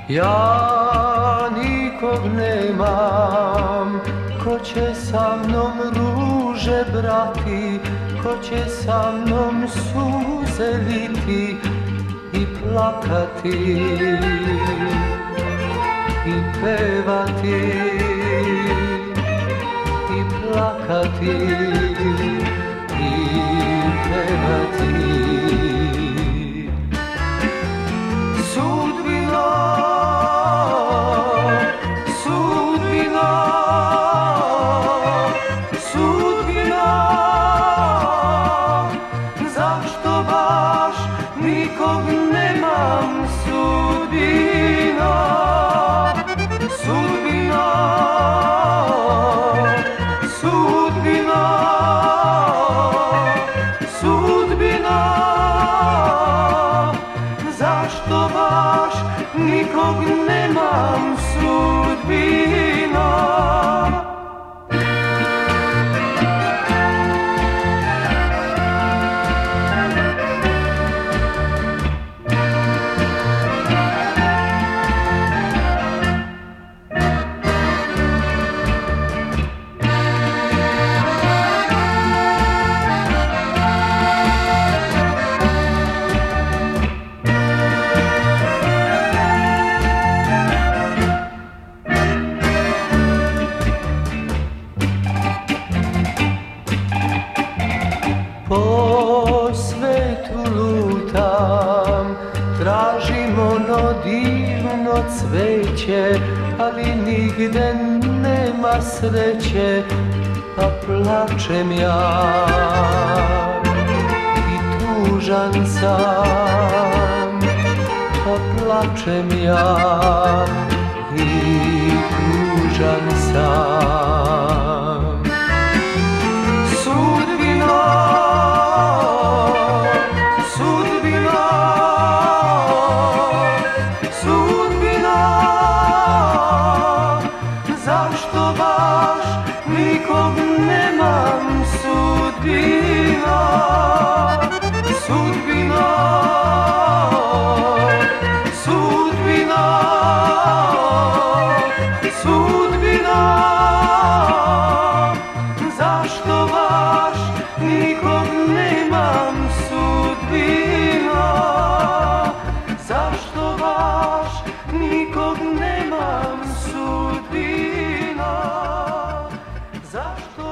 Ja nikog nemam, ko će sa mnom ruže brati, ko će sa mnom suze liti i plakati i pevati i plakati i pevati. Sudbino, sudbino, sudbino, zašto baš nikog nemam? Sudbino, sudbino, sudbino, sudbino, zašto baš nikog nemam? Sudbino. Po svetu lutam, tražim ono divno cveće, ali nigde nema sreće, pa plačem ja i tužan sam, pa plačem ja i tužan sam. Sudbino, sudbino, sudbino, zašto baš nikog nemam? Sudbino, sudbino, sudbino, sudbino, zašto baš nikog nemam? Sudbino, zašto baš nikog nemam? Sudbino, zašto